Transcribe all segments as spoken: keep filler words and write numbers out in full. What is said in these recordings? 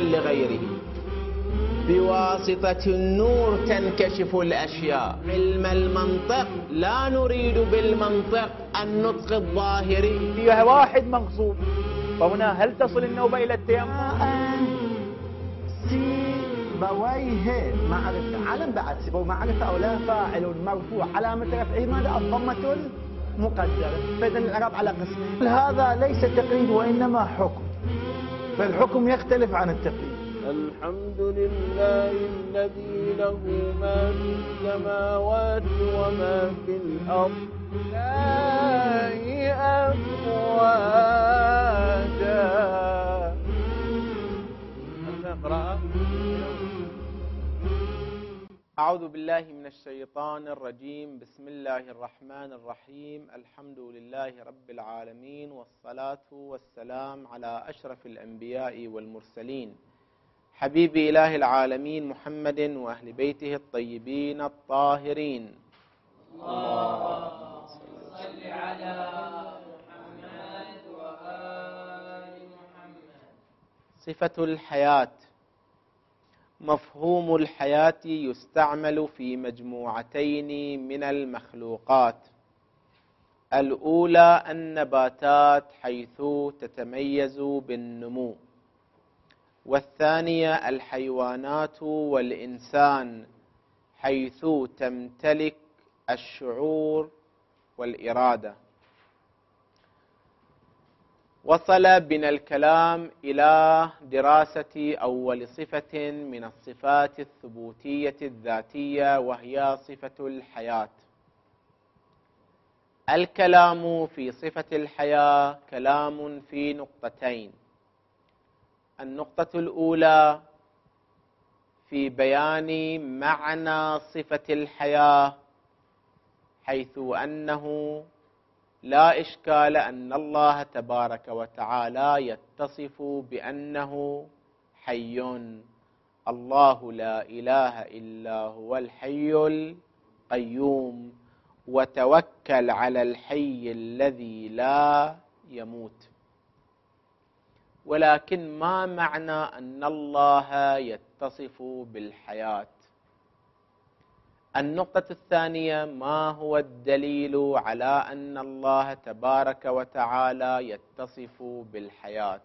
لغيره. بواسطة النور تنكشف الأشياء. علم المنطق لا نريد بالمنطق النطق الظاهري. فيها واحد مغصوب، فهنا هل تصل النوبة إلى التيمم؟ سيبويه معرفة، علم بعد سيبويه معرفة أو لا، فاعل مرفوع علامة رفعه ماذا؟ الضمة المقدرة. فإذا الإعراب على قسمين. هذا ليس تقليد وإنما حكم، فالحكم يختلف عن التقليد. الحمد لله الذي له ما في السماوات وما في الأرض لا أفواجا. نقرأ. أعوذ بالله من الشيطان الرجيم. بسم الله الرحمن الرحيم. الحمد لله رب العالمين، والصلاة والسلام على أشرف الأنبياء والمرسلين، حبيب إله العالمين محمد وأهل بيته الطيبين الطاهرين. اللهم صل على محمد وآل محمد. صفة الحياة. مفهوم الحياة يستعمل في مجموعتين من المخلوقات. الأولى النباتات حيث تتميز بالنمو، والثانية الحيوانات والإنسان حيث تمتلك الشعور والإرادة. وصل بنا الكلام إلى دراسة أول صفة من الصفات الثبوتية الذاتية، وهي صفة الحياة. الكلام في صفة الحياة كلام في نقطتين. النقطة الأولى في بيان معنى صفة الحياة، حيث أنه لا إشكال أن الله تبارك وتعالى يتصف بأنه حي. الله لا إله إلا هو الحي القيوم، وتوكل على الحي الذي لا يموت. ولكن ما معنى أن الله يتصف بالحياة؟ النقطة الثانية، ما هو الدليل على أن الله تبارك وتعالى يتصف بالحياة؟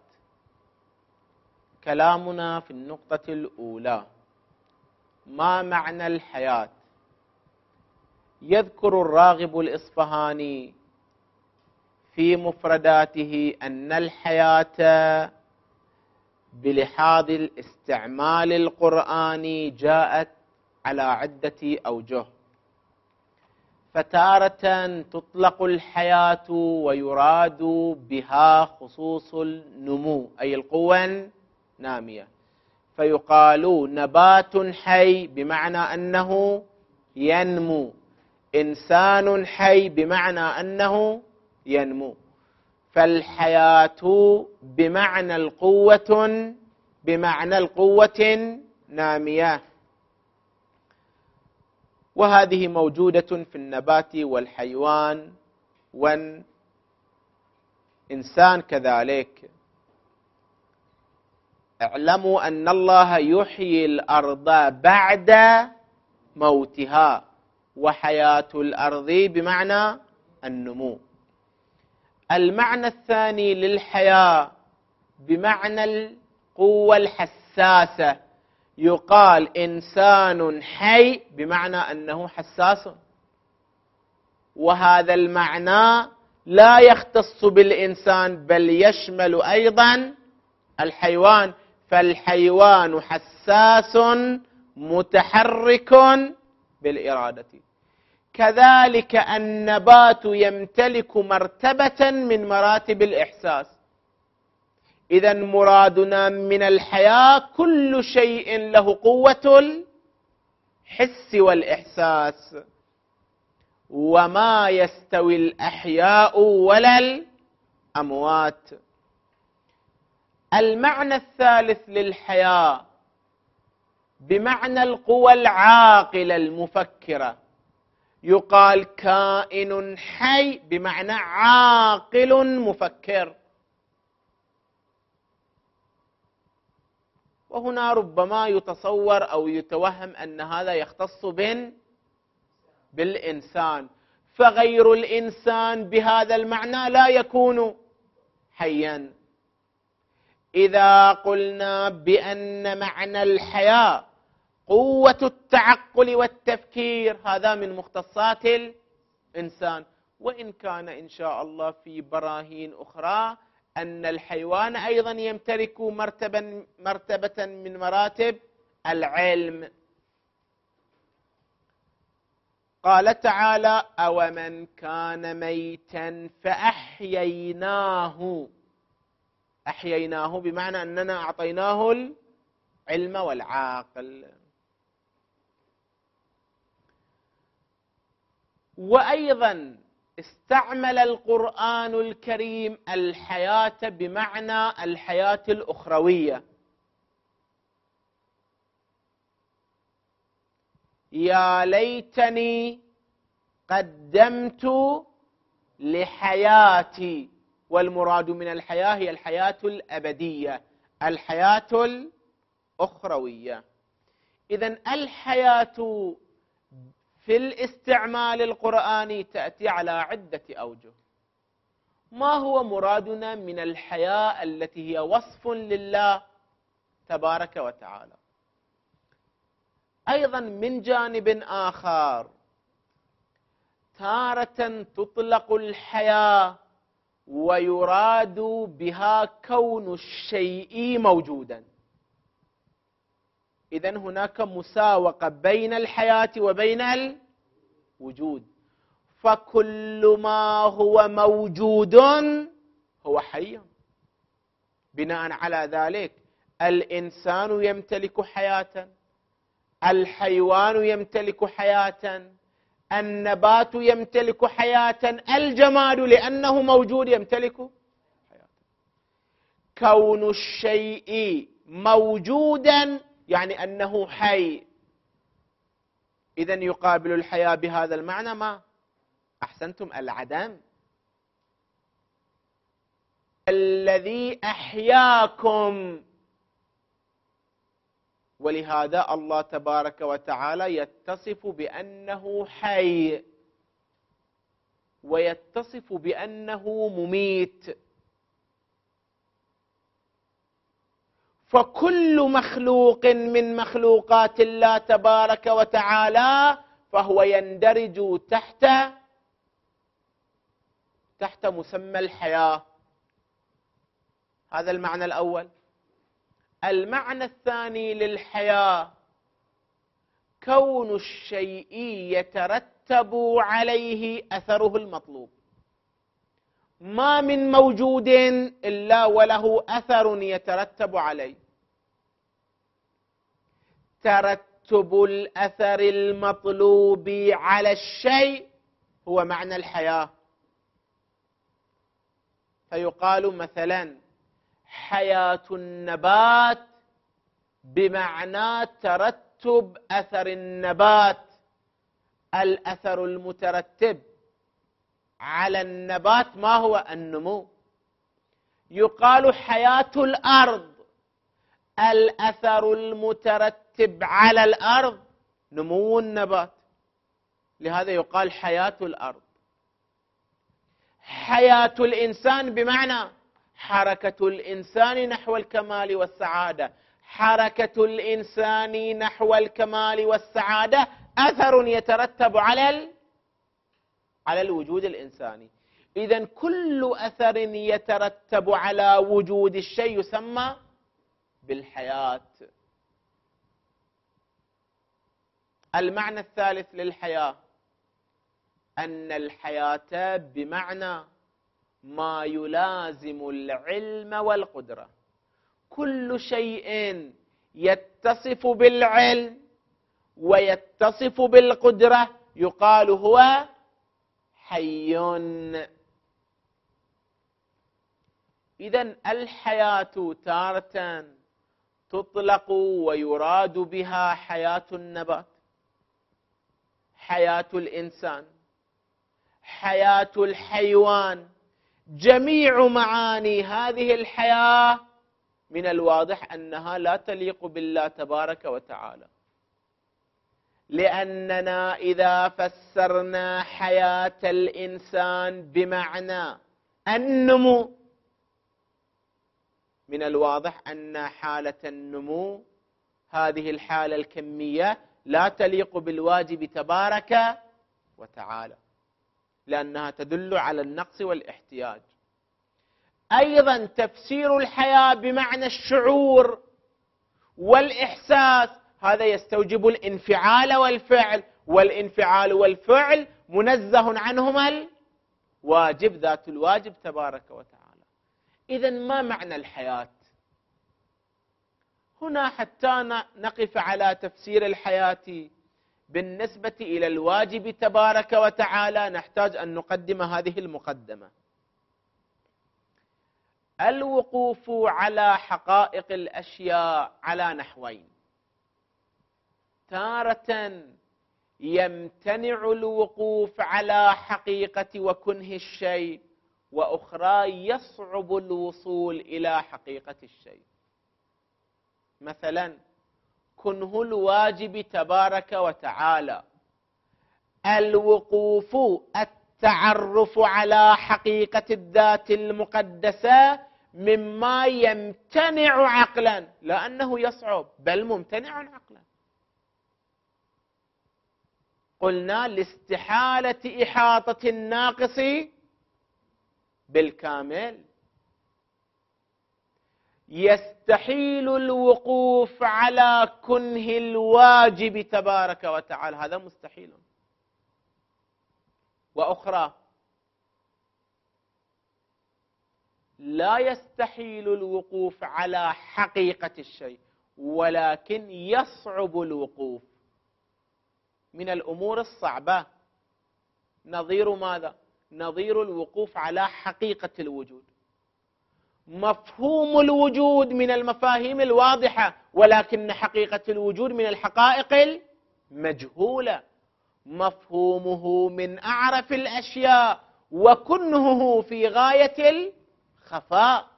كلامنا في النقطة الأولى، ما معنى الحياة؟ يذكر الراغب الإصفهاني في مفرداته أن الحياة بلحاظ الاستعمال القرآني جاءت على عدة أوجه. فتارة تطلق الحياة ويراد بها خصوص النمو، أي القوة النامية، فيقال نبات حي بمعنى أنه ينمو، إنسان حي بمعنى أنه ينمو. فالحياة بمعنى القوة بمعنى القوة نامية، وهذه موجودة في النبات والحيوان والإنسان كذلك. اعلموا أن الله يحيي الأرض بعد موتها، وحياة الأرض بمعنى النمو. المعنى الثاني للحياة بمعنى القوة الحساسة، يقال إنسان حي بمعنى أنه حساس، وهذا المعنى لا يختص بالإنسان بل يشمل أيضا الحيوان، فالحيوان حساس متحرك بالإرادة. كذلك النبات يمتلك مرتبة من مراتب الإحساس. إذن مرادنا من الحياة كل شيء له قوة الحس والإحساس، وما يستوي الأحياء ولا الأموات. المعنى الثالث للحياة بمعنى القوى العاقلة المفكرة، يقال كائن حي بمعنى عاقل مفكر. وهنا ربما يتصور أو يتوهم أن هذا يختص بالإنسان، فغير الإنسان بهذا المعنى لا يكون حيا. إذا قلنا بأن معنى الحياة قوة التعقل والتفكير، هذا من مختصات الإنسان، وإن كان إن شاء الله في براهين أخرى أن الحيوان أيضا يمتلك مرتبة, مرتبة من مراتب العلم. قال تعالى: أومن كان ميتا فأحييناه. أحييناه بمعنى أننا أعطيناه العلم والعقل. وأيضا استعمل القرآن الكريم الحياة بمعنى الحياة الأخروية. يا ليتني قدمت لحياتي، والمراد من الحياة هي الحياة الأبدية، الحياة الأخروية. إذن الحياة في الاستعمال القرآني تأتي على عدة أوجه. ما هو مرادنا من الحياة التي هي وصف لله تبارك وتعالى؟ أيضا من جانب آخر تارة تطلق الحياة ويراد بها كون الشيء موجودا. إذن هناك مساوقة بين الحياة وبين الوجود، فكل ما هو موجود هو حي. بناء على ذلك الإنسان يمتلك حياة، الحيوان يمتلك حياة، النبات يمتلك حياة، الجماد لأنه موجود يمتلك حياة. كون الشيء موجودا يعني أنه حي. إذن يقابل الحياة بهذا المعنى ما أحسنتم العدم. الذي أحياكم، ولهذا الله تبارك وتعالى يتصف بأنه حي ويتصف بأنه مميت. فكل مخلوق من مخلوقات الله تبارك وتعالى فهو يندرج تحت تحت مسمى الحياة. هذا المعنى الأول. المعنى الثاني للحياة كون الشيء يترتب عليه أثره المطلوب. ما من موجود إلا وله أثر يترتب عليه. ترتب الأثر المطلوب على الشيء هو معنى الحياة. فيقال مثلا حياة النبات بمعنى ترتب أثر النبات. الأثر المترتب على النبات ما هو؟ النمو. يقال حياة الأرض، الأثر المترتب على الأرض نمو النبات، لهذا يقال حياة الأرض. حياة الإنسان بمعنى حركة الإنسان نحو الكمال والسعادة. حركة الإنسان نحو الكمال والسعادة أثر يترتب على على الوجود الإنساني. إذن كل أثر يترتب على وجود الشيء يسمى بالحياة. المعنى الثالث للحياة أن الحياة بمعنى ما يلازم العلم والقدرة. كل شيء يتصف بالعلم ويتصف بالقدرة يقال هو حي. إذن الحياة تارة تطلق ويراد بها حياة النبات، حياة الإنسان، حياة الحيوان. جميع معاني هذه الحياة من الواضح أنها لا تليق بالله تبارك وتعالى، لأننا إذا فسرنا حياة الإنسان بمعنى النمو، من الواضح أن حالة النمو هذه الحالة الكمية لا تليق بالواجب تبارك وتعالى، لأنها تدل على النقص والاحتياج. أيضا تفسير الحياة بمعنى الشعور والإحساس، هذا يستوجب الانفعال والفعل، والانفعال والفعل منزه عنهما الواجب ذات الواجب تبارك وتعالى. إذن ما معنى الحياة؟ هنا حتى نقف على تفسير الحياة بالنسبة إلى الواجب تبارك وتعالى نحتاج أن نقدم هذه المقدمة. الوقوف على حقائق الأشياء على نحوين: تارة يمتنع الوقوف على حقيقة وكنه الشيء، وأخرى يصعب الوصول إلى حقيقة الشيء. مثلا كنه الواجب تبارك وتعالى، الوقوف التعرف على حقيقة الذات المقدسة مما يمتنع عقلا، لا أنه يصعب بل ممتنع عقلا. قلنا لاستحالة إحاطة الناقص بالكامل. يستحيل الوقوف على كنه الواجب تبارك وتعالى، هذا مستحيل. وأخرى لا يستحيل الوقوف على حقيقة الشيء، ولكن يصعب الوقوف. من الأمور الصعبة نظير ماذا؟ نظير الوقوف على حقيقة الوجود. مفهوم الوجود من المفاهيم الواضحة، ولكن حقيقة الوجود من الحقائق المجهولة. مفهومه من أعرف الأشياء، وكنهه في غاية الخفاء.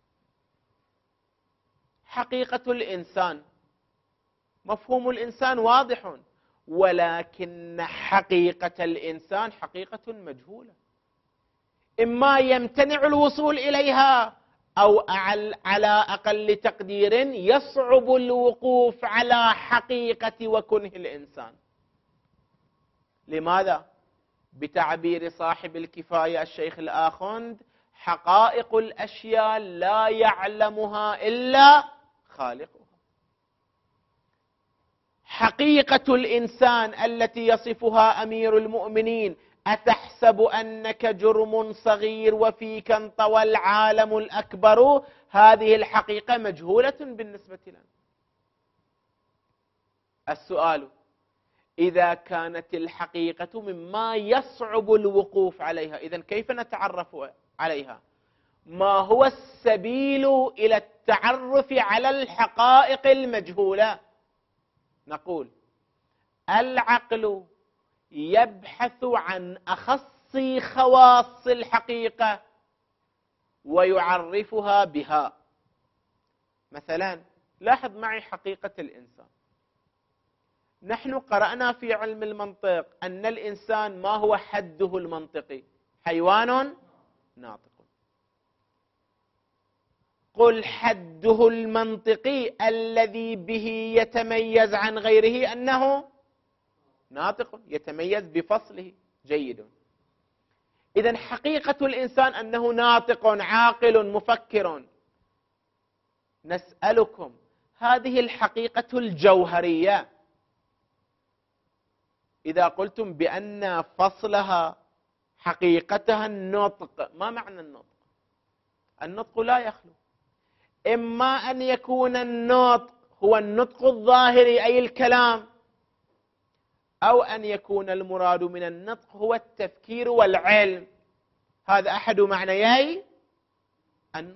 حقيقة الإنسان، مفهوم الإنسان واضح، ولكن حقيقة الإنسان حقيقة مجهولة، إما يمتنع الوصول إليها أو على أقل تقدير يصعب الوقوف على حقيقة وكنه الإنسان. لماذا؟ بتعبير صاحب الكفاية الشيخ الآخوند: حقائق الأشياء لا يعلمها إلا خالقها. حقيقة الإنسان التي يصفها أمير المؤمنين: أتحسب أنك جرم صغير وفيك انطوى العالم الأكبر، هذه الحقيقة مجهولة بالنسبة لنا. السؤال: إذا كانت الحقيقة مما يصعب الوقوف عليها، إذن كيف نتعرف عليها؟ ما هو السبيل إلى التعرف على الحقائق المجهولة؟ نقول العقل يبحث عن أخص خواص الحقيقة ويعرفها بها. مثلا لاحظ معي حقيقة الإنسان. نحن قرأنا في علم المنطق أن الإنسان ما هو حده المنطقي؟ حيوان ناطق. قل حده المنطقي الذي به يتميز عن غيره أنه ناطق، يتميز بفصله. جيد. إذن حقيقة الإنسان أنه ناطق عاقل مفكر. نسألكم: هذه الحقيقة الجوهرية إذا قلتم بأن فصلها حقيقتها النطق، ما معنى النطق؟ النطق لا يخلو، إما أن يكون النطق هو النطق الظاهري أي الكلام، أو أن يكون المراد من النطق هو التفكير والعلم. هذا أحد معنيي النطق.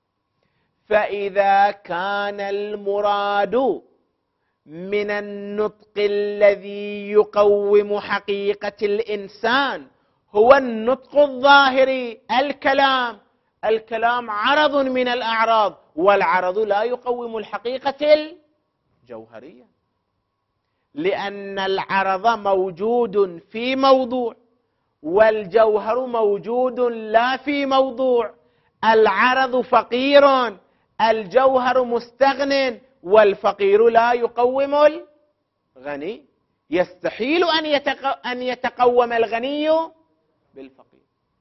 فإذا كان المراد من النطق الذي يقوم حقيقة الإنسان هو النطق الظاهري الكلام، الكلام عرض من الأعراض، والعرض لا يقوم الحقيقة الجوهرية، لأن العرض موجود في موضوع والجوهر موجود لا في موضوع. العرض فقير، الجوهر مستغن، والفقير لا يقوم الغني. يستحيل أن يتقوم الغني بالفقير.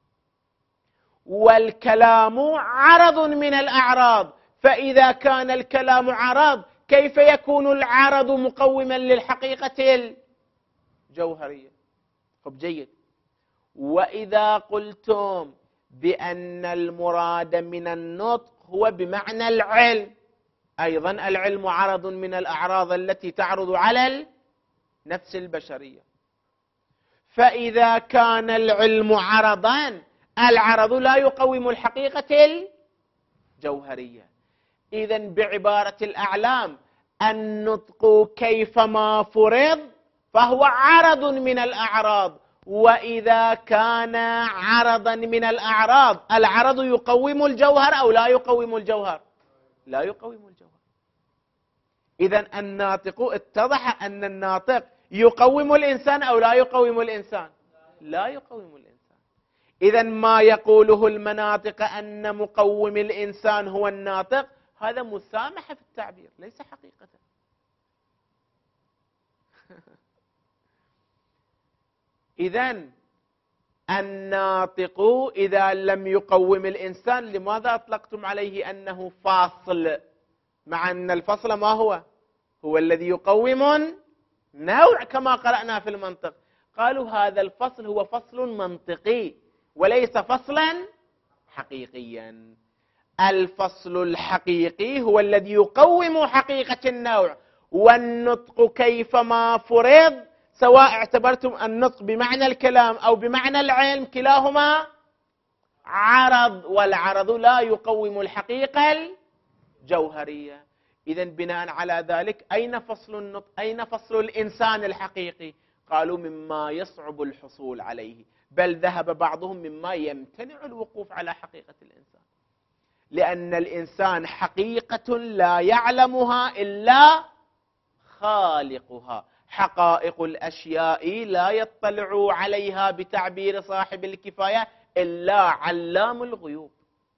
والكلام عرض من الأعراض، فإذا كان الكلام عرض كيف يكون العرض مقوما للحقيقة الجوهرية؟ طب جيد. وإذا قلتم بأن المراد من النطق هو بمعنى العلم، أيضا العلم عرض من الأعراض التي تعرض على النفس البشرية. فإذا كان العلم عرضا، العرض لا يقوم الحقيقة الجوهرية. إذن بعبارة الأعلام، النطق كيفما فرض فهو عرض من الأعراض، وإذا كان عرضا من الأعراض العرض يقوم الجوهر أو لا يقوم الجوهر؟ لا يقوم الجوهر. إذن الناطق، اتضح أن الناطق يقوم الإنسان أو لا يقوم الإنسان؟ لا يقوم الإنسان. إذن ما يقوله المناطق أن مقوم الإنسان هو الناطق، هذا مسامحة في التعبير ليس حقيقة. إذن الناطق إذا لم يقوم الإنسان، لماذا أطلقتم عليه أنه فاصل، مع أن الفصل ما هو؟ هو الذي يقوم نوع كما قرأنا في المنطق. قالوا هذا الفصل هو فصل منطقي وليس فصلا حقيقيا. الفصل الحقيقي هو الذي يقوم حقيقة النوع، والنطق كيفما فرض، سواء اعتبرتم النطق بمعنى الكلام أو بمعنى العلم، كلاهما عرض، والعرض لا يقوم الحقيقة الجوهرية. إذن بناء على ذلك أين فصل النطق؟ أين فصل الإنسان الحقيقي؟ قالوا مما يصعب الحصول عليه، بل ذهب بعضهم مما يمتنع الوقوف على حقيقة الإنسان، لأن الإنسان حقيقة لا يعلمها إلا خالقها. حقائق الأشياء لا يطلع عليها بتعبير صاحب الكفاية إلا علام الغيوب.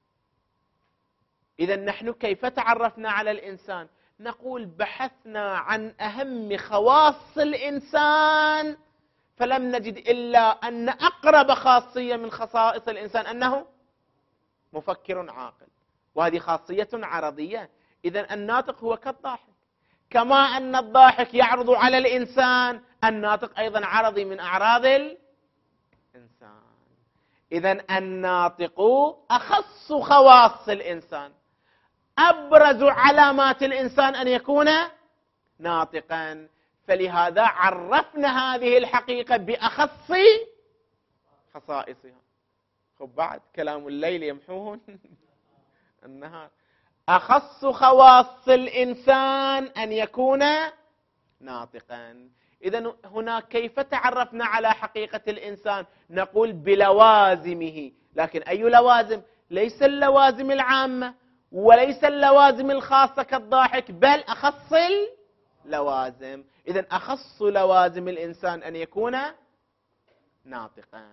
إذن نحن كيف تعرفنا على الإنسان؟ نقول بحثنا عن أهم خواص الإنسان فلم نجد إلا أن أقرب خاصية من خصائص الإنسان أنه مفكر عاقل، وهذه خاصية عرضية. إذن الناطق هو كالضاحك، كما أن الضاحك يعرض على الإنسان، الناطق أيضا عرضي من أعراض الإنسان. إذن الناطق أخص خواص الإنسان، أبرز علامات الإنسان أن يكون ناطقا، فلهذا عرفنا هذه الحقيقة بأخص خصائصها. خب بعد كلام الليل يمحوه النهار. أخص خواص الإنسان أن يكون ناطقا. إذن هنا كيف تعرفنا على حقيقة الإنسان؟ نقول بلوازمه، لكن أي لوازم؟ ليس اللوازم العامة وليس اللوازم الخاصة كالضاحك، بل أخص اللوازم. إذن أخص لوازم الإنسان أن يكون ناطقا.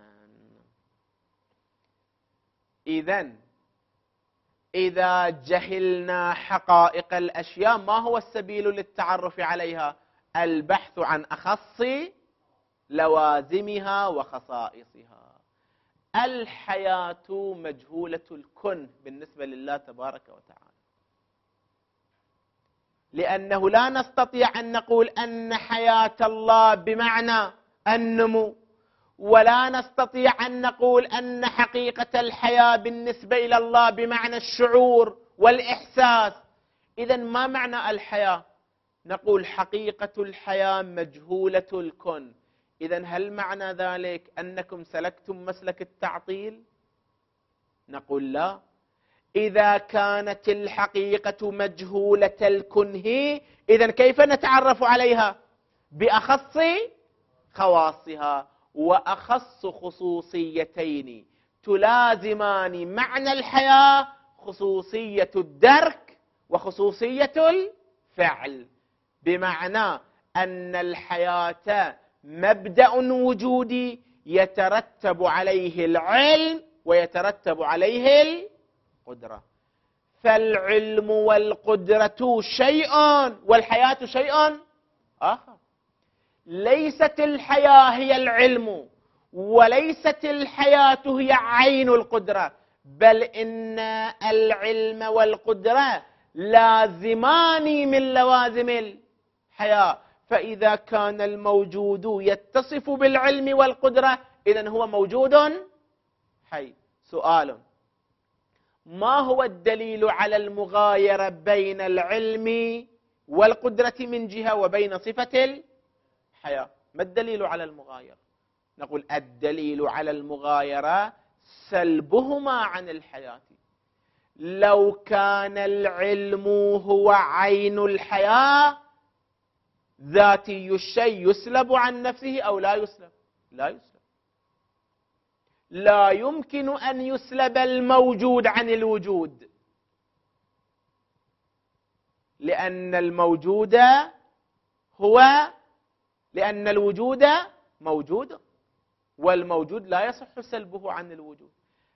إذن إذا جهلنا حقائق الأشياء ما هو السبيل للتعرف عليها؟ البحث عن أخص لوازمها وخصائصها. الحياة مجهولة الكن بالنسبة لله تبارك وتعالى، لأنه لا نستطيع أن نقول أن حياة الله بمعنى النمو، ولا نستطيع أن نقول أن حقيقة الحياة بالنسبة إلى الله بمعنى الشعور والإحساس. إذن ما معنى الحياة؟ نقول حقيقة الحياة مجهولة الكن. إذن هل معنى ذلك أنكم سلكتم مسلك التعطيل؟ نقول لا. إذا كانت الحقيقة مجهولة الكنه، إذن كيف نتعرف عليها؟ بأخص خواصها، وأخص خصوصيتين تلازمان معنى الحياة خصوصية الدرك وخصوصية الفعل، بمعنى أن الحياة مبدأ وجودي يترتب عليه العلم ويترتب عليه القدرة، فالعلم والقدرة شيء والحياة شيء آخر. ليست الحياة هي العلم وليست الحياة هي عين القدرة، بل إن العلم والقدرة لازمان من لوازم الحياة. فإذا كان الموجود يتصف بالعلم والقدرة إذن هو موجود حي. سؤال: ما هو الدليل على المغايرة بين العلم والقدرة من جهة وبين صفة الحياة؟ ما الدليل على المغايرة؟ نقول الدليل على المغايرة سلبهما عن الحياة. لو كان العلم هو عين الحياة ذاتي الشيء يسلب عن نفسه أو لا يسلب؟ لا يسلب. لا يمكن أن يسلب الموجود عن الوجود، لأن الموجود هو لأن الوجود موجود، والموجود لا يصح سلبه عن الوجود.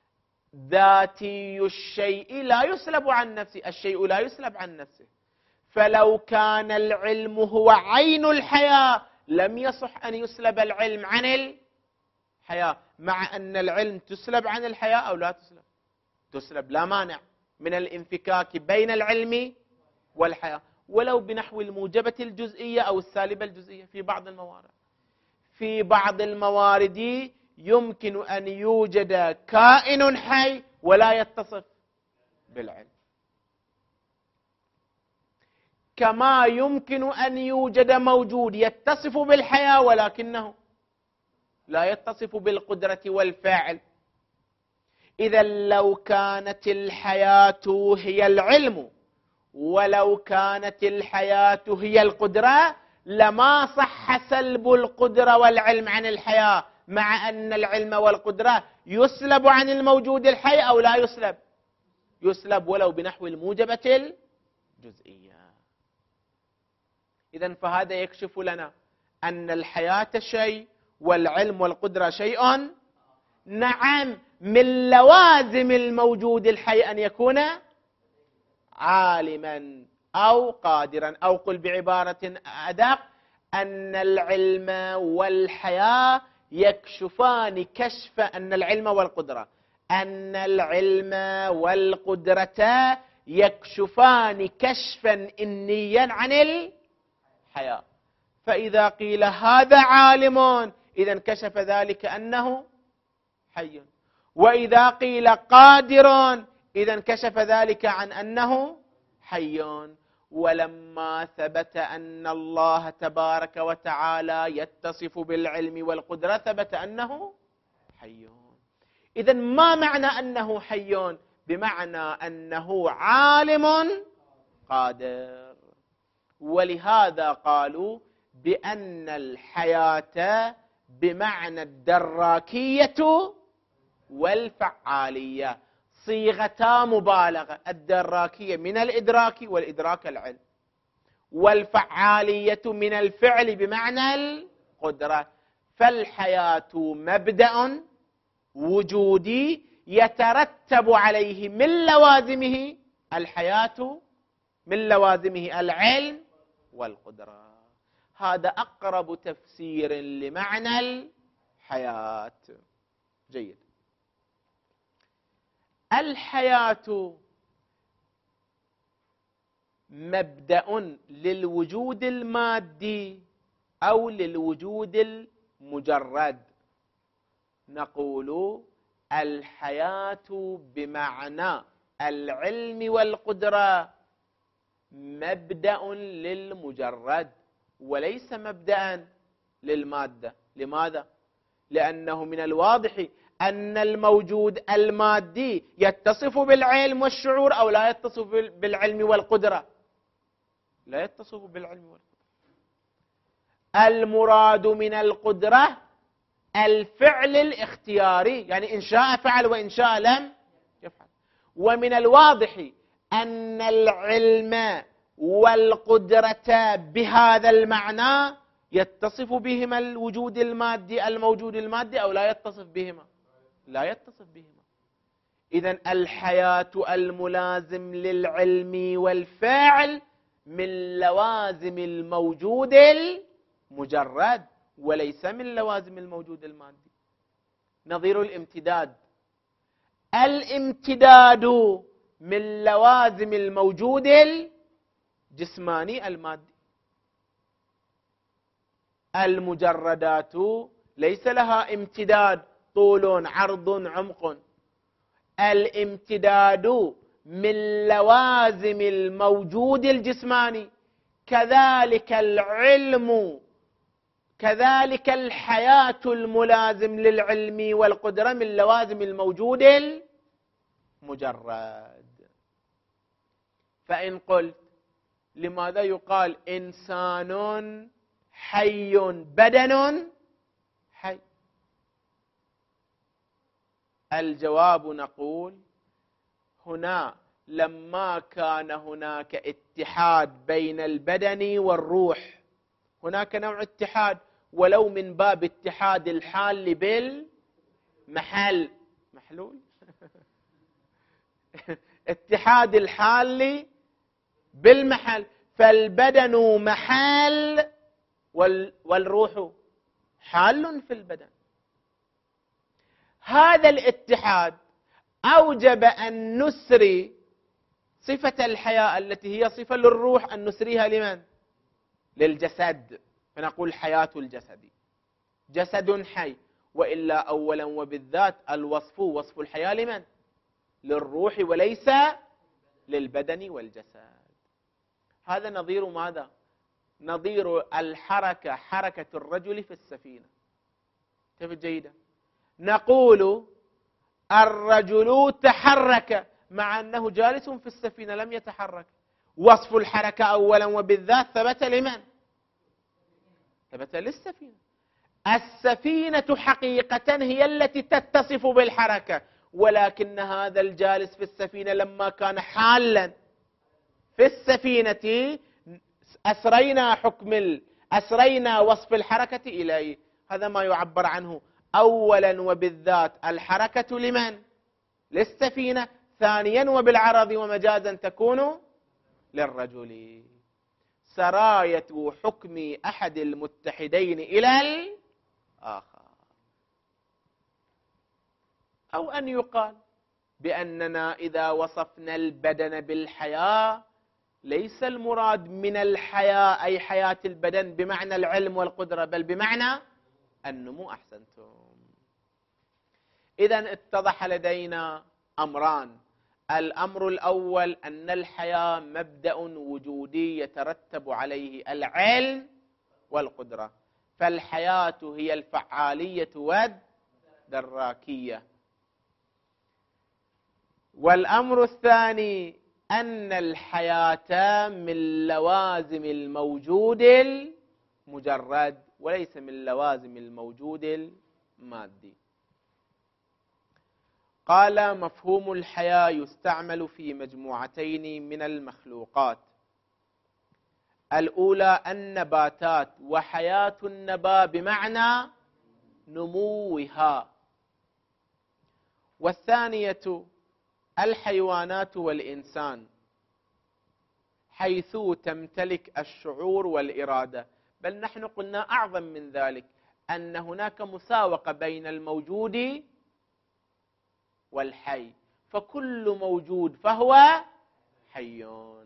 ذاتي الشيء لا يسلب عن نفسه، الشيء لا يسلب عن نفسه. فلو كان العلم هو عين الحياة لم يصح أن يسلب العلم عن الحياة، مع أن العلم تسلب عن الحياة أو لا تسلب؟ تسلب، لا مانع من الانفكاك بين العلم والحياة، ولو بنحو الموجبة الجزئية أو السالبة الجزئية في بعض الموارد. في بعض الموارد يمكن أن يوجد كائن حي ولا يتصف بالعلم، كما يمكن أن يوجد موجود يتصف بالحياة ولكنه لا يتصف بالقدرة والفاعل. إذا لو كانت الحياة هي العلم ولو كانت الحياة هي القدرة لما صح سلب القدرة والعلم عن الحياة، مع أن العلم والقدرة يسلب عن الموجود الحي أو لا يسلب؟ يسلب ولو بنحو الموجبة الجزئية. إذن فهذا يكشف لنا أن الحياة شيء والعلم والقدرة شيء. نعم، من لوازم الموجود الحي أن يكون عالما أو قادرا، أو قل بعبارة أدق أن العلم والحياة يكشفان كشف أن العلم والقدرة أن العلم والقدرة يكشفان كشفا إنيا عن الحياة. فإذا قيل هذا عالم إذن كشف ذلك أنه حي، وإذا قيل قادر إذن كشف ذلك عن أنه حي. ولما ثبت أن الله تبارك وتعالى يتصف بالعلم والقدرة ثبت أنه حي. إذن ما معنى أنه حي؟ بمعنى أنه عالم قادر. ولهذا قالوا بأن الحياة بمعنى الدراكية والفعالية، صيغتا مبالغة. الدراكية من الإدراك والإدراك العلم، والفعالية من الفعل بمعنى القدرة. فالحياة مبدأ وجودي يترتب عليه من لوازمه الحياة، من لوازمه العلم والقدرة. هذا أقرب تفسير لمعنى الحياة. جيد. الحياة مبدأ للوجود المادي أو للوجود المجرد؟ نقول الحياة بمعنى العلم والقدرة مبدأ للمجرد وليس مبدأ للمادة. لماذا؟ لأنه من الواضح أن الموجود المادي يتصف بالعلم والشعور أو لا يتصف بالعلم والقدرة؟ لا يتصف بالعلم والقدرة. المراد من القدرة الفعل الاختياري، يعني إن شاء فعل وإن شاء لم يفعل. ومن الواضح أن العلم والقدرة بهذا المعنى يتصف بهما الوجود المادي الموجود المادي أو لا يتصف بهما؟ لا يتصف بهما. إذن الحياة الملازم للعلم والفعل من لوازم الموجود المجرد وليس من لوازم الموجود المادي. نظير الامتداد، الامتداد من لوازم الموجود الجسماني المادي. المجردات ليس لها امتداد طول عرض عمق، الامتداد من لوازم الموجود الجسماني. كذلك العلم، كذلك الحياة الملازم للعلم والقدرة من لوازم الموجود المجرد. فإن قلت لماذا يقال إنسان حي بدن حي؟ الجواب نقول هنا لما كان هناك اتحاد بين البدن والروح، هناك نوع اتحاد ولو من باب اتحاد الحال بالمحل، محلول اتحاد الحال بالمحل، فالبدن محل والروح حال في البدن. هذا الاتحاد أوجب أن نسري صفة الحياة التي هي صفة للروح، أن نسريها لمن؟ للجسد، فنقول حياة الجسد، جسد حي. وإلا أولا وبالذات الوصف وصف الحياة لمن؟ للروح وليس للبدن والجسد. هذا نظير ماذا؟ نظير الحركة، حركة الرجل في السفينة. كيف جيدة؟ نقول الرجل تحرك مع أنه جالس في السفينة لم يتحرك. وصف الحركة أولا وبالذات ثبت لمن؟ ثبت للسفينة. السفينة حقيقة هي التي تتصف بالحركة، ولكن هذا الجالس في السفينة لما كان حالا في السفينة أسرينا حكم أسرينا وصف الحركة إليه. هذا ما يعبر عنه أولا وبالذات الحركة لمن؟ للسفينة. ثانيا وبالعرض ومجازا تكون للرجل. سراية حكم أحد المتحدين إلى الآخر. أو أن يقال بأننا إذا وصفنا البدن بالحياة ليس المراد من الحياة أي حياة البدن بمعنى العلم والقدرة، بل بمعنى النمو. أحسنتم. إذن اتضح لدينا أمران. الأمر الأول أن الحياة مبدأ وجودي يترتب عليه العلم والقدرة، فالحياة هي الفعالية والدراكية. والأمر الثاني أن الحياة من لوازم الموجود المجرد وليس من لوازم الموجود المادي. قال مفهوم الحياة يستعمل في مجموعتين من المخلوقات. الأولى النباتات، وحياة النبات بمعنى نموها. والثانية الحيوانات والإنسان، حيث تمتلك الشعور والإرادة. بل نحن قلنا أعظم من ذلك، أن هناك مساوقة بين الموجود والحي، فكل موجود فهو حي.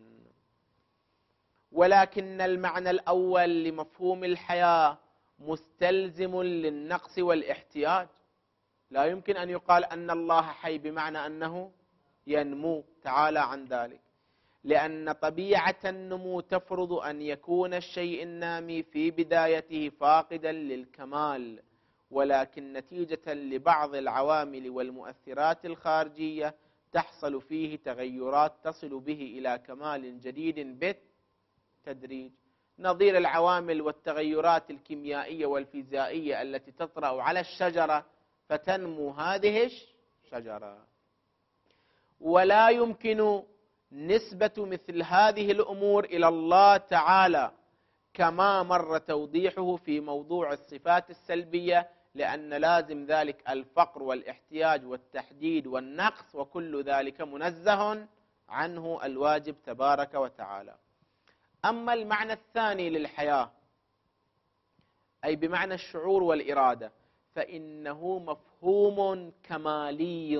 ولكن المعنى الأول لمفهوم الحياة مستلزم للنقص والاحتياج. لا يمكن أن يقال أن الله حي بمعنى أنه ينمو، تعالى عن ذلك، لأن طبيعة النمو تفرض أن يكون الشيء النامي في بدايته فاقدا للكمال، ولكن نتيجة لبعض العوامل والمؤثرات الخارجية تحصل فيه تغيرات تصل به إلى كمال جديد بالتدريج. نظير العوامل والتغيرات الكيميائية والفيزيائية التي تطرأ على الشجرة فتنمو هذه الشجرة. ولا يمكن نسبة مثل هذه الأمور إلى الله تعالى كما مر توضيحه في موضوع الصفات السلبية، لأن لازم ذلك الفقر والاحتياج والتحديد والنقص، وكل ذلك منزه عنه الواجب تبارك وتعالى. أما المعنى الثاني للحياة أي بمعنى الشعور والإرادة، فإنه مفهوم كمالي،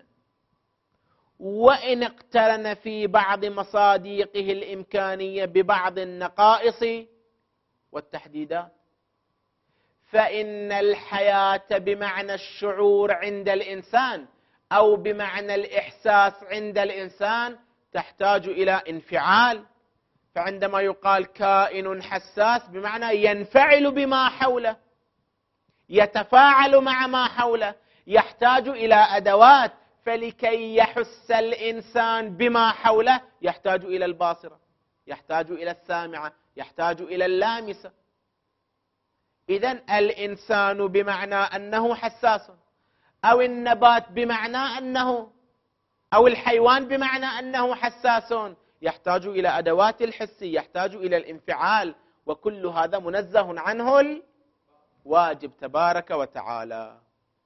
وإن اقترن في بعض مصادقه الإمكانية ببعض النقائص والتحديدات. فإن الحياة بمعنى الشعور عند الإنسان أو بمعنى الإحساس عند الإنسان تحتاج إلى انفعال. فعندما يقال كائن حساس بمعنى ينفعل بما حوله، يتفاعل مع ما حوله، يحتاج إلى أدوات. فلكي يحس الإنسان بما حوله يحتاج إلى الباصرة، يحتاج إلى السامعة، يحتاج إلى اللامسة. إذن الإنسان بمعنى أنه حساس، أو النبات بمعنى أنه، أو الحيوان بمعنى أنه حساس، يحتاج إلى أدوات الحس، يحتاج إلى الانفعال، وكل هذا منزه عنه الواجب تبارك وتعالى.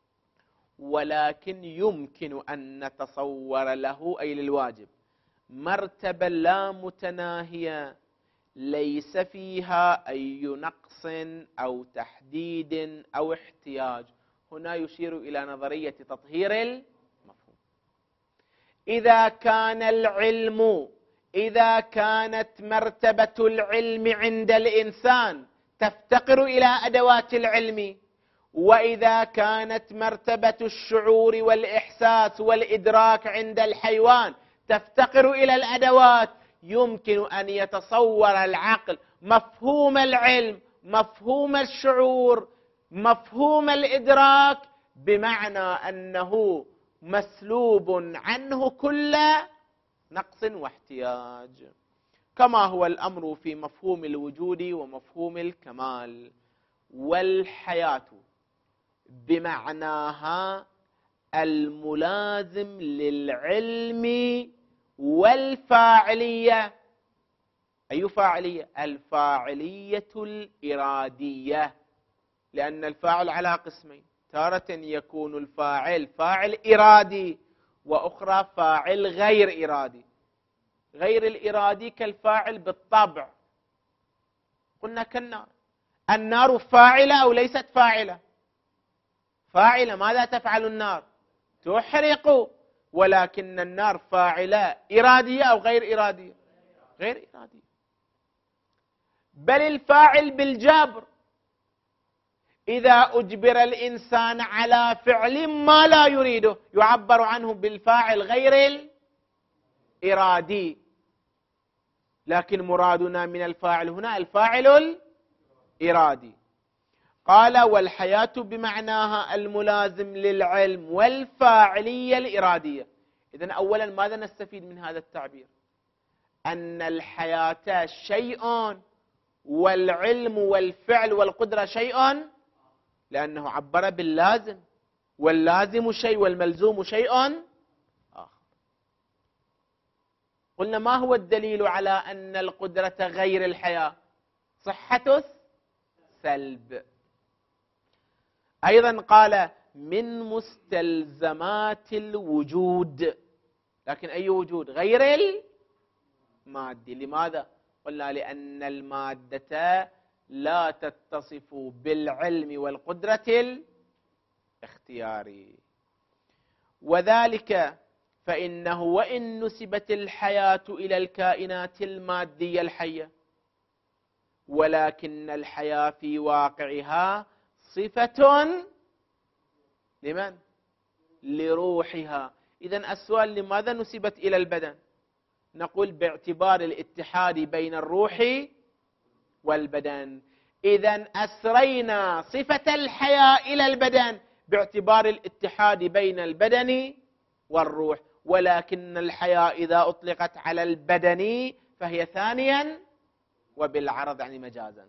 ولكن يمكن أن نتصور له أي للواجب مرتبة لا متناهية ليس فيها أي نقص أو تحديد أو احتياج. هنا يشير إلى نظرية تطهير المفهوم. إذا كان العلم إذا كانت مرتبة العلم عند الإنسان تفتقر إلى أدوات العلم، وإذا كانت مرتبة الشعور والإحساس والإدراك عند الحيوان تفتقر إلى الأدوات، يمكن أن يتصور العقل مفهوم العلم، مفهوم الشعور، مفهوم الإدراك، بمعنى أنه مسلوب عنه كل نقص واحتياج، كما هو الأمر في مفهوم الوجود ومفهوم الكمال. والحياة بمعناها الملازم للعلم والفاعلية. أي فاعلية؟ الفاعلية الإرادية، لأن الفاعل على قسمين، تارة يكون الفاعل فاعل إرادي، وأخرى فاعل غير إرادي. غير الإرادي كالفاعل بالطبع، قلنا كالنار. النار فاعلة أو ليست فاعلة؟ فاعلة. ماذا تفعل النار؟ تحرق. ولكن النار فاعلة إرادية أو غير إرادية؟ غير إرادية. بل الفاعل بالجبر، إذا أجبر الإنسان على فعل ما لا يريده يعبر عنه بالفاعل غير الإرادي. لكن مرادنا من الفاعل هنا الفاعل الإرادي. قال والحياة بمعناها الملازم للعلم والفاعلية الإرادية. إذن أولا ماذا نستفيد من هذا التعبير؟ أن الحياة شيء والعلم والفعل والقدرة شيء، لأنه عبر باللازم، واللازم شيء والملزوم شيء آخر. قلنا ما هو الدليل على أن القدرة غير الحياة؟ صحة السلب. أيضا قال من مستلزمات الوجود، لكن أي وجود؟ غير المادي. لماذا؟ قلنا لأن المادة لا تتصف بالعلم والقدرة الاختياري. وذلك فإنه وإن نسبت الحياة إلى الكائنات المادية الحية، ولكن الحياة في واقعها صفة لمن؟ لروحها. إذن السؤال لماذا نسبت إلى البدن؟ نقول باعتبار الاتحاد بين الروح والبدن. إذن أسرينا صفة الحياة إلى البدن باعتبار الاتحاد بين البدن والروح، ولكن الحياة إذا أطلقت على البدن فهي ثانيا وبالعرض يعني مجازا،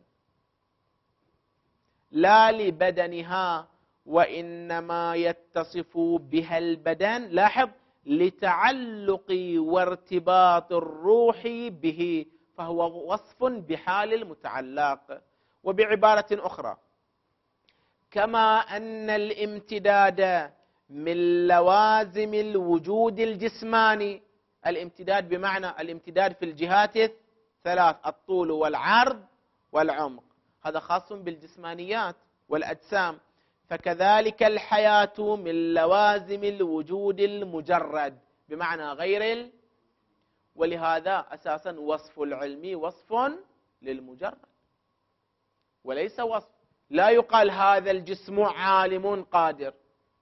لا لبدنها وإنما يتصف بها البدن، لاحظ، لتعلق وارتباط الروح به، فهو وصف بحال المتعلق. وبعبارة أخرى، كما أن الامتداد من لوازم الوجود الجسماني، الامتداد بمعنى الامتداد في الجهات الثلاث، الطول والعرض والعمق، هذا خاص بالجسمانيات والأجسام، فكذلك الحياة من لوازم الوجود المجرد بمعنى غير ال... ولهذا أساسا وصف العلمي وصف للمجرد وليس وصف، لا يقال هذا الجسم عالم قادر.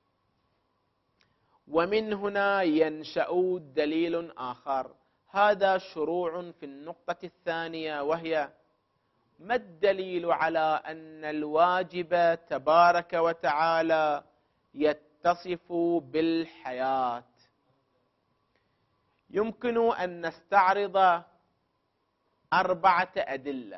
ومن هنا ينشأ دليل آخر، هذا شروع في النقطة الثانية، وهي ما الدليل على أن الواجب تبارك وتعالى يتصف بالحياة؟ يمكن أن نستعرض أربعة أدلة.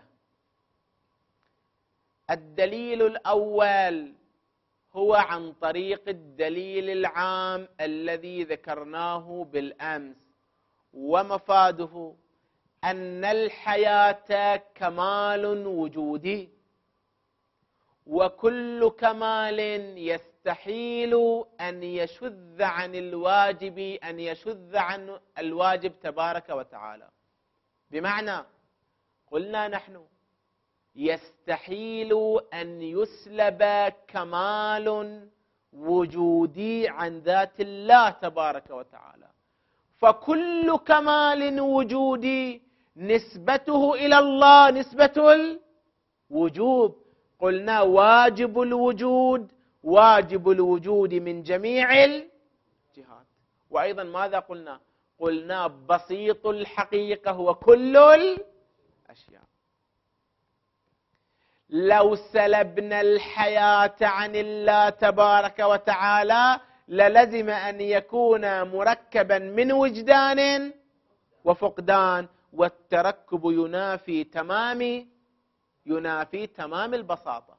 الدليل الأول هو عن طريق الدليل العام الذي ذكرناه بالأمس، ومفاده أن الحياة كمال وجودي، وكل كمال يستحيل أن يشذ عن الواجب أن يشذ عن الواجب تبارك وتعالى. بمعنى قلنا نحن يستحيل أن يسلب كمال وجودي عن ذات الله تبارك وتعالى، فكل كمال وجودي نسبته إلى الله نسبة الوجوب. قلنا واجب الوجود واجب الوجود من جميع الجهات. وأيضا ماذا قلنا؟ قلنا بسيط الحقيقة هو كل الأشياء. لو سلبنا الحياة عن الله تبارك وتعالى للزم أن يكون مركبا من وجدان وفقدان، والتركب ينافي تمام ينافي تمام البساطة.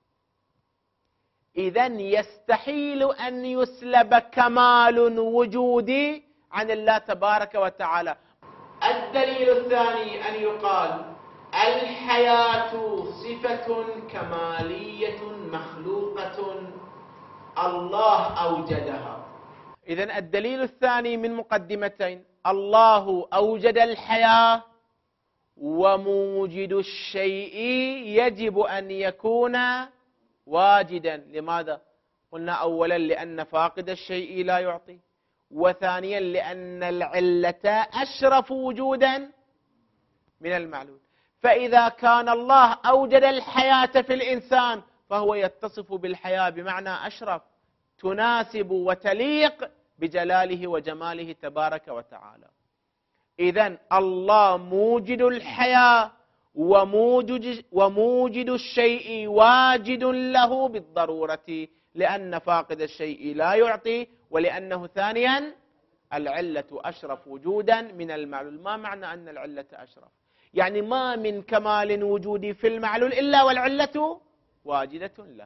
إذن يستحيل أن يسلب كمال وجودي عن الله تبارك وتعالى. الدليل الثاني أن يقال الحياة صفة كمالية مخلوقة الله أوجدها. إذن الدليل الثاني من مقدمتين، الله أوجد الحياة، وموجد الشيء يجب أن يكون واجدا. لماذا؟ قلنا أولا لأن فاقد الشيء لا يعطي، وثانيا لأن العلة أشرف وجودا من المعلول. فإذا كان الله أوجد الحياة في الإنسان فهو يتصف بالحياة بمعنى أشرف، تناسب وتليق بجلاله وجماله تبارك وتعالى. إذن الله موجد الحياة وموجد, وموجد الشيء واجد له بالضرورة، لأن فاقد الشيء لا يعطي، ولأنه ثانيا العلة أشرف وجودا من المعلول. ما معنى أن العلة أشرف؟ يعني ما من كمال وجودي في المعلول إلا والعلة واجدة له.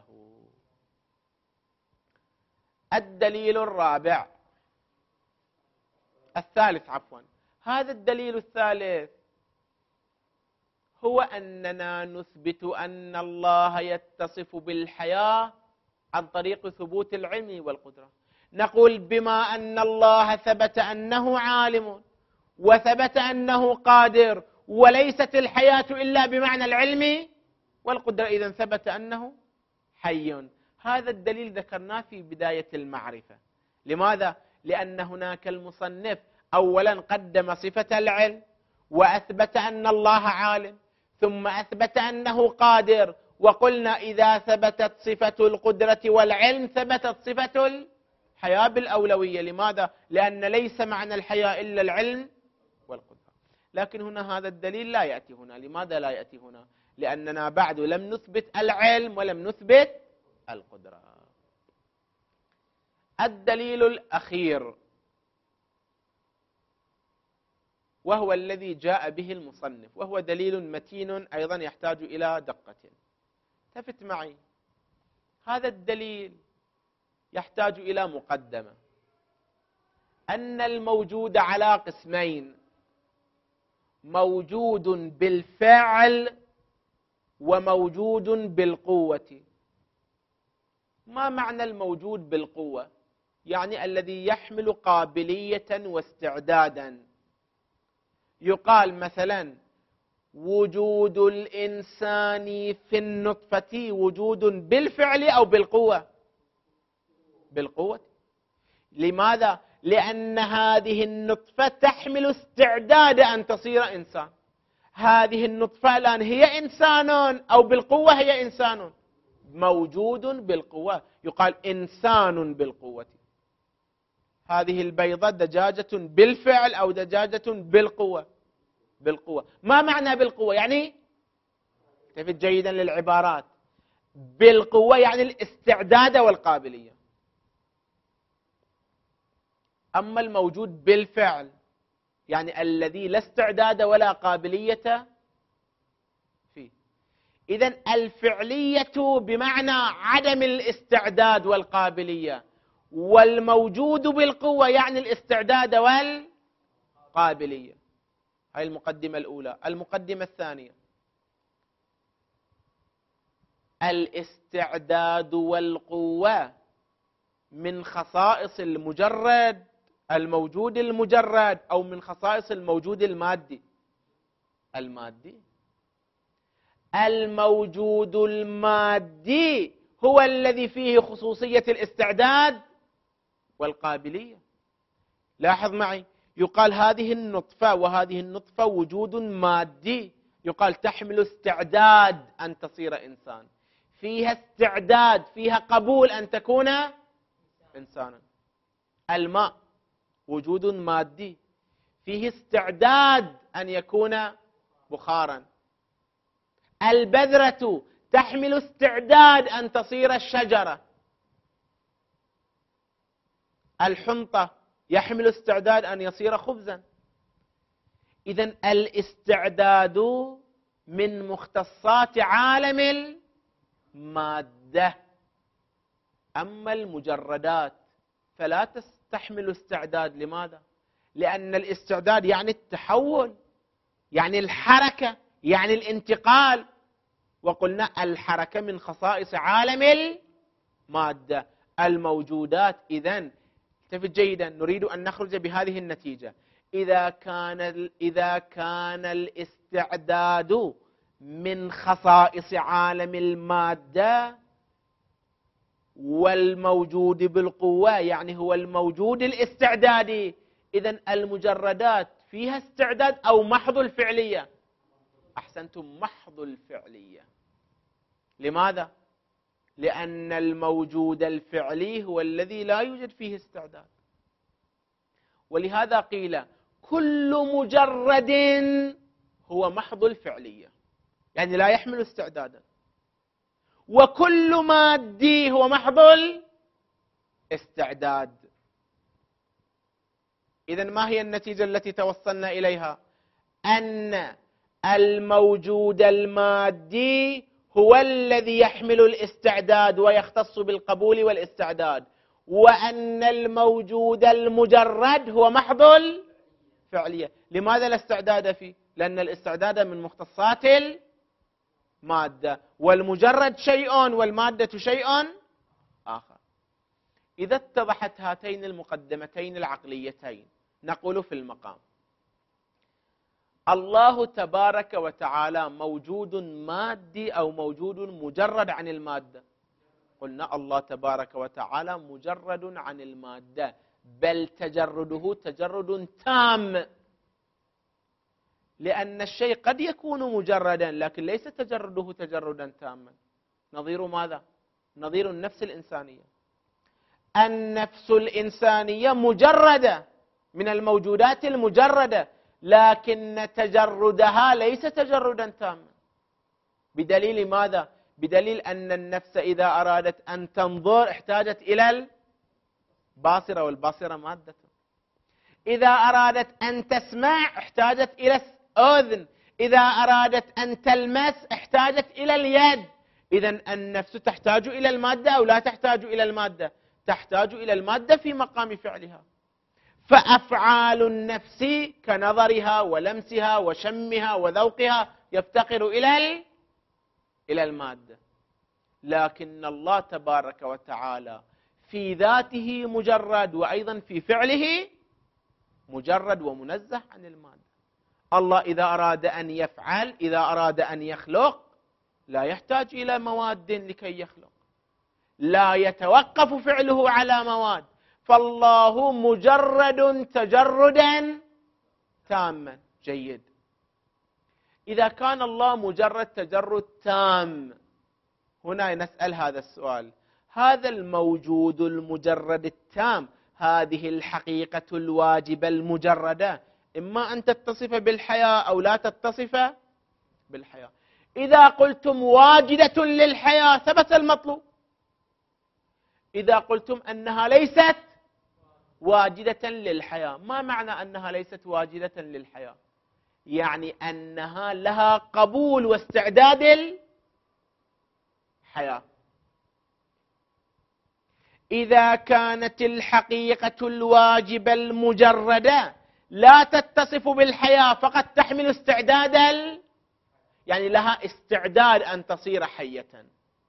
الدليل الرابع الثالث عفوا هذا الدليل الثالث هو أننا نثبت أن الله يتصف بالحياة عن طريق ثبوت العلم والقدرة. نقول بما أن الله ثبت أنه عالم وثبت أنه قادر، وليست الحياة إلا بمعنى العلم والقدرة، إذن ثبت أنه حي. هذا الدليل ذكرناه في بداية المعرفة. لماذا؟ لأن هناك المصنف أولا قدم صفة العلم وأثبت أن الله عالم، ثم أثبت أنه قادر، وقلنا إذا ثبتت صفة القدرة والعلم ثبتت صفة الحياة بالأولوية. لماذا؟ لأن ليس معنى الحياة إلا العلم والقدرة. لكن هنا هذا الدليل لا يأتي هنا. لماذا لا يأتي هنا؟ لأننا بعد لم نثبت العلم ولم نثبت القدرة. الدليل الأخير وهو الذي جاء به المصنف، وهو دليل متين أيضا يحتاج إلى دقة. التفت معي، هذا الدليل يحتاج إلى مقدمة، أن الموجود على قسمين: موجود بالفعل وموجود بالقوة. ما معنى الموجود بالقوة؟ يعني الذي يحمل قابلية واستعدادا. يقال مثلا وجود الإنسان في النطفة وجود بالفعل أو بالقوة؟ بالقوة. لماذا؟ لأن هذه النطفة تحمل استعداد أن تصير إنسان. هذه النطفة الآن هي إنسان أو بالقوة هي إنسان؟ موجود بالقوة، يقال إنسان بالقوة. هذه البيضة دجاجة بالفعل أو دجاجة بالقوة؟ بالقوة. ما معنى بالقوة؟ يعني التفت جيدا للعبارات. بالقوة يعني الاستعداد والقابلية. أما الموجود بالفعل يعني الذي لا استعداد ولا قابلية فيه. إذن الفعلية بمعنى عدم الاستعداد والقابلية، والموجود بالقوة يعني الاستعداد والقابلية. هاي المقدمة الأولى. المقدمة الثانية: الاستعداد والقوة من خصائص المجرد الموجود المجرد أو من خصائص الموجود المادي؟ المادي. الموجود المادي هو الذي فيه خصوصية الاستعداد والقابلية. لاحظ معي، يقال هذه النطفة وهذه النطفة وجود مادي، يقال تحمل استعداد أن تصير إنسان، فيها استعداد، فيها قبول أن تكون إنسانا. الماء وجود مادي، فيه استعداد أن يكون بخارا. البذرة تحمل استعداد أن تصير الشجرة. الحنطة يحمل استعداد أن يصير خبزا. إذن الاستعداد من مختصات عالم المادة. أما المجردات فلا تحمل استعداد. لماذا؟ لأن الاستعداد يعني التحول، يعني الحركة، يعني الانتقال، وقلنا الحركة من خصائص عالم المادة. الموجودات إذن التفت جيدا، نريد أن نخرج بهذه النتيجة: إذا كان إذا كان الاستعداد من خصائص عالم المادة والموجود بالقوة يعني هو الموجود الاستعدادي، إذن المجردات فيها استعداد أو محض الفعلية؟ أحسنتم، محض الفعلية. لماذا؟ لأن الموجود الفعلي هو الذي لا يوجد فيه استعداد. ولهذا قيل كل مجرد هو محض الفعلية، يعني لا يحمل استعدادا، وكل مادي هو محض الاستعداد. إذن ما هي النتيجة التي توصلنا إليها؟ أن الموجود المادي هو الذي يحمل الاستعداد ويختص بالقبول والاستعداد، وأن الموجود المجرد هو محض الفعلية. لماذا لا استعداد فيه؟ لأن الاستعداد من مختصات المادة، والمجرد شيء والمادة شيء آخر. إذا اتضحت هاتين المقدمتين العقليتين نقول في المقام: الله تبارك وتعالى موجود مادي أو موجود مجرد عن المادة؟ قلنا الله تبارك وتعالى مجرد عن المادة، بل تجرده تجرد تام، لأن الشيء قد يكون مجردا لكن ليس تجرده تجردا تاما. نظير ماذا؟ نظير النفس الإنسانية. النفس الإنسانية مجردة من الموجودات المجردة، لكن تجردها ليس تجردا تاما. بدليل ماذا؟ بدليل أن النفس إذا أرادت أن تنظر احتاجت إلى الباصرة، والباصرة مادة. إذا أرادت أن تسمع احتاجت إلى الأذن، إذا أرادت أن تلمس احتاجت إلى اليد. إذن النفس تحتاج إلى المادة أو لا تحتاج إلى المادة؟ تحتاج إلى المادة في مقام فعلها. فأفعال النفس كنظرها ولمسها وشمها وذوقها يفتقر إلى إلى المادة. لكن الله تبارك وتعالى في ذاته مجرد، وأيضا في فعله مجرد ومنزه عن المادة. الله إذا أراد أن يفعل، إذا أراد أن يخلق، لا يحتاج إلى مواد لكي يخلق، لا يتوقف فعله على مواد. فالله مجرد تجردا تاما. جيد. إذا كان الله مجرد تجرد تام، هنا نسأل هذا السؤال: هذا الموجود المجرد التام، هذه الحقيقة الواجبة المجردة، إما أن تتصف بالحياة أو لا تتصف بالحياة. إذا قلتم واجدة للحياة ثبت المطلوب. إذا قلتم أنها ليست واجدة للحياة، ما معنى أنها ليست واجدة للحياة؟ يعني أنها لها قبول واستعداد الحياة. إذا كانت الحقيقة الواجبة المجردة لا تتصف بالحياة، فقد تحمل استعداد ال... يعني لها استعداد أن تصير حية.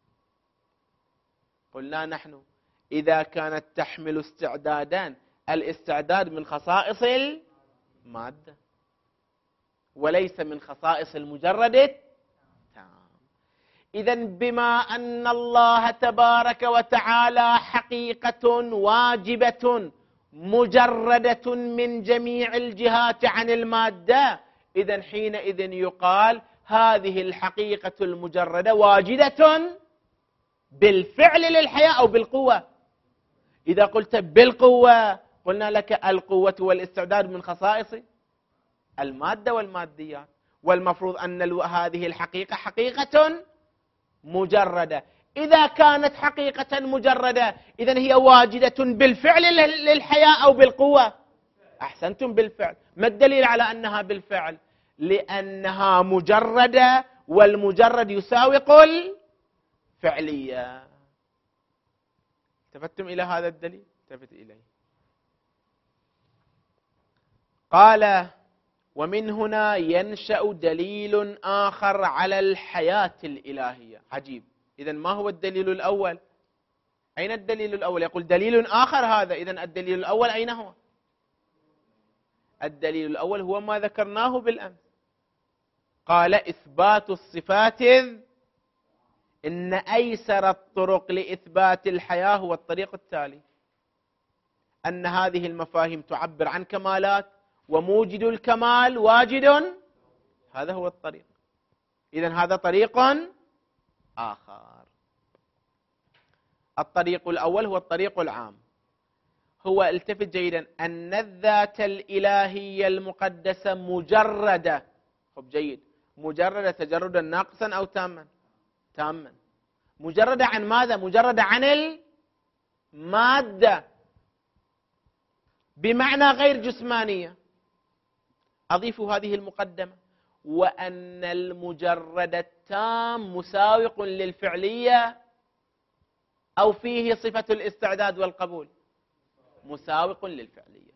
قلنا نحن إذا كانت تحمل استعدادا، الاستعداد من خصائص المادة وليس من خصائص المجرد التام. إذن بما أن الله تبارك وتعالى حقيقة واجبة مجردة من جميع الجهات عن المادة، إذن حينئذ يقال هذه الحقيقة المجردة واجدة بالفعل للحياة أو بالقوة. إذا قلت بالقوة، قلنا لك القوة والاستعداد من خصائص المادة والماديات، والمفروض أن هذه الحقيقة حقيقة مجردة. إذا كانت حقيقة مجردة، إذن هي واجدة بالفعل للحياة أو بالقوة؟ أحسنتم، بالفعل. ما الدليل على أنها بالفعل؟ لأنها مجردة، والمجرد يساوق الفعلية. التفتم إلى هذا الدليل؟ التفت إليه. قال: ومن هنا ينشأ دليل آخر على الحياة الإلهية. عجيب. إذن ما هو الدليل الأول؟ أين الدليل الأول؟ يقول دليل آخر هذا. إذن الدليل الأول أين هو؟ الدليل الأول هو ما ذكرناه بالأمس. قال: إثبات الصفات، إن أيسر الطرق لإثبات الحياة هو الطريق التالي: أن هذه المفاهيم تعبر عن كمالات، وموجد الكمال واجد. هذا هو الطريق. إذن هذا طريق آخر. الطريق الأول هو الطريق العام، هو التفت جيدا أن الذات الإلهية المقدسة مجردة. خب جيد. مجردة تجردا ناقصا أو تاما؟ تاما. مجردة عن ماذا؟ مجردة عن المادة، بمعنى غير جسمانية. أضيف هذه المقدمة: وأن المجرد التام مساوق للفعلية، أو فيه صفة الاستعداد والقبول؟ مساوق للفعلية.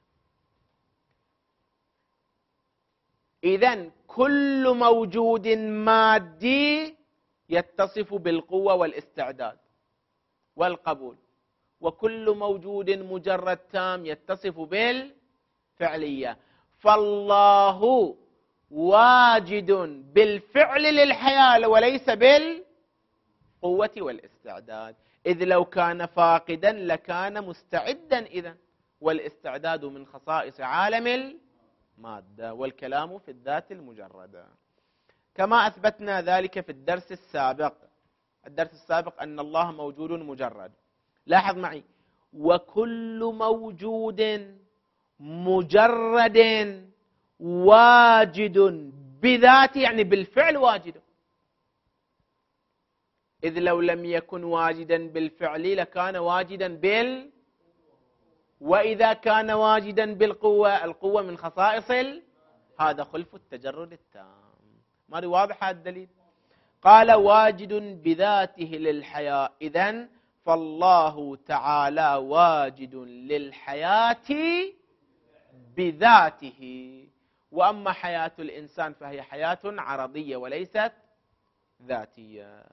إذن كل موجود مادي يتصف بالقوة والاستعداد والقبول، وكل موجود مجرد تام يتصف بالفعلية. فالله واجد بالفعل للحياة وليس بالقوة والاستعداد، إذ لو كان فاقدا لكان مستعدا إذن، والاستعداد من خصائص عالم المادة، والكلام في الذات المجردة، كما أثبتنا ذلك في الدرس السابق. الدرس السابق أن الله موجود مجرد. لاحظ معي: وكل موجود مجرد واجد بذاته، يعني بالفعل واجد، إذ لو لم يكن واجدا بالفعل لكان واجدا بال وإذا كان واجدا بالقوة، القوة من خصائص ال... هذا خلف التجرد التام. ما واضح هذا الدليل؟ قال واجد بذاته للحياة، إذن فالله تعالى واجد للحياة بذاته، وأما حياة الإنسان فهي حياة عرضية وليست ذاتية.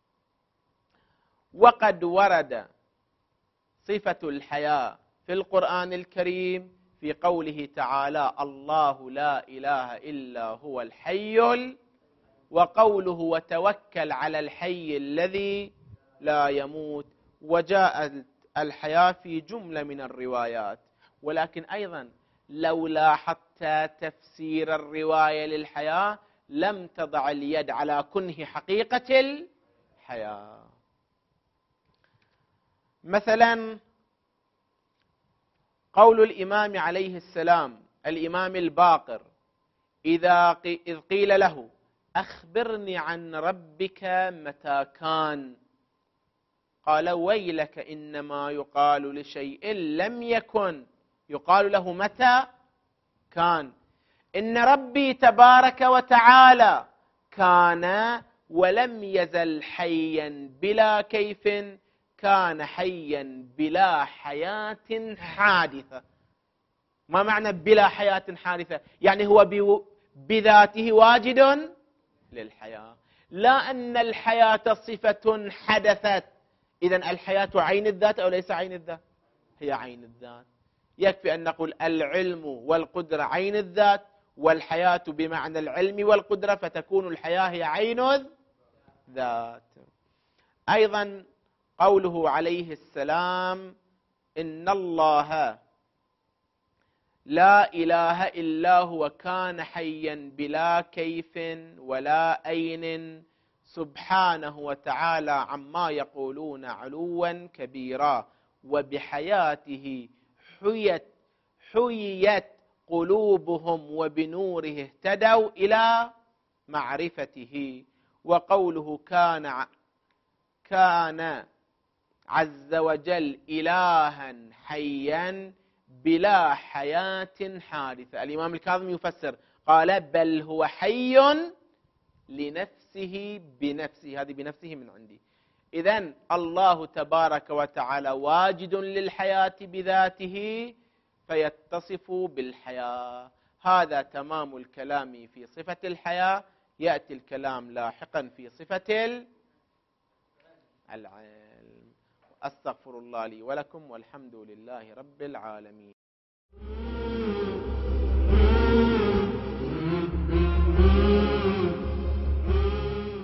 وقد ورد صفة الحياة في القرآن الكريم في قوله تعالى الله لا إله إلا هو الحي، وقوله وتوكل على الحي الذي لا يموت. وجاءت الحياة في جملة من الروايات، ولكن أيضا لو لاحظت تفسير الرواية للحياة لم تضع اليد على كنه حقيقة الحياة. مثلا قول الإمام عليه السلام، الإمام الباقر، إذا إذ قيل له أخبرني عن ربك متى كان، قال ويلك إنما يقال لشيء لم يكن يقال له متى كان. إن ربي تبارك وتعالى كان ولم يزل حيا بلا كيف، كان حيا بلا حياة حادثة. ما معنى بلا حياة حادثة؟ يعني هو بذاته واجد للحياة، لا أن الحياة صفة حدثت. إذن الحياة عين الذات أو ليس عين الذات؟ هي عين الذات. يكفي أن نقول العلم والقدرة عين الذات، والحياة بمعنى العلم والقدرة، فتكون الحياة هي عين الذات. أيضا قوله عليه السلام إن الله لا إله إلا هو كان حيا بلا كيف ولا أين، سبحانه وتعالى عما يقولون علوا كبيرا، وبحياته حيت حيت قلوبهم وبنوره اهتدوا إلى معرفته. وقوله كان كان عز وجل إلها حيا بلا حياة حادثة. الإمام الكاظم يفسر قال بل هو حي لنفسه بنفسه، هذه بنفسه من عندي. إذن الله تبارك وتعالى واجد للحياة بذاته فيتصف بالحياة. هذا تمام الكلام في صفة الحياة. يأتي الكلام لاحقا في صفة العلم. أستغفر الله لي ولكم، والحمد لله رب العالمين.